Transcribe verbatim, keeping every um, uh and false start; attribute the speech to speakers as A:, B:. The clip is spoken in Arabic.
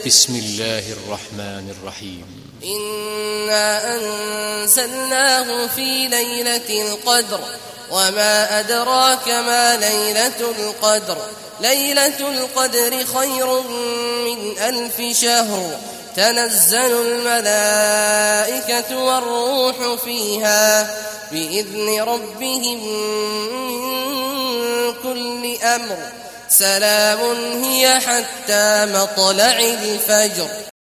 A: بسم الله الرحمن الرحيم
B: إنا أنزلناه في ليلة القدر وما أدراك ما ليلة القدر ليلة القدر خير من ألف شهر تنزل الملائكة والروح فيها بإذن ربهم من كل أمر سلام هي حتى مطلع الفجر.